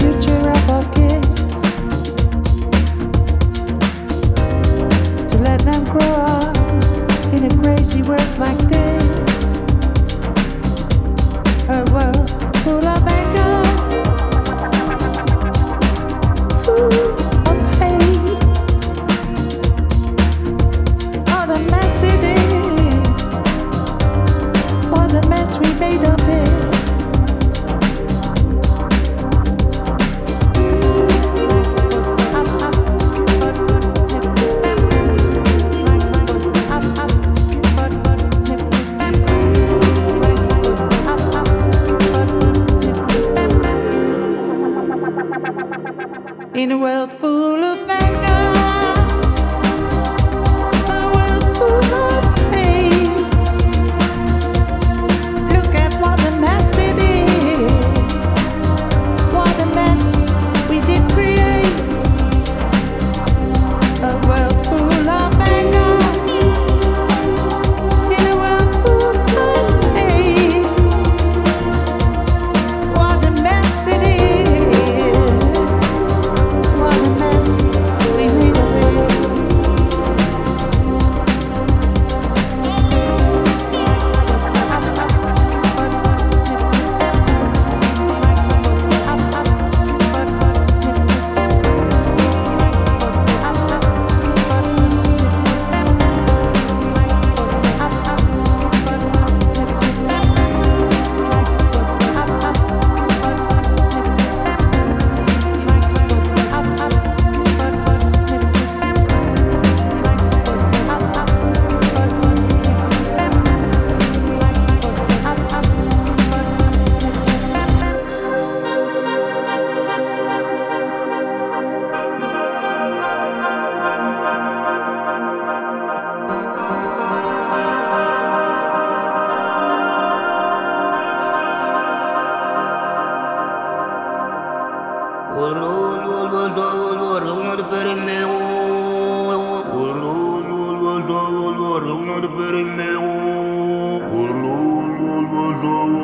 future of our kids, to let them grow up in a crazy world like this, a world full of anger, full of hate, all the mess it is, all the mess we made of it. In a world full of anger, a world full of hate, look at what a mess it is, what a mess we did create. A world full of anger, in a world full of hate, what a mess it is. So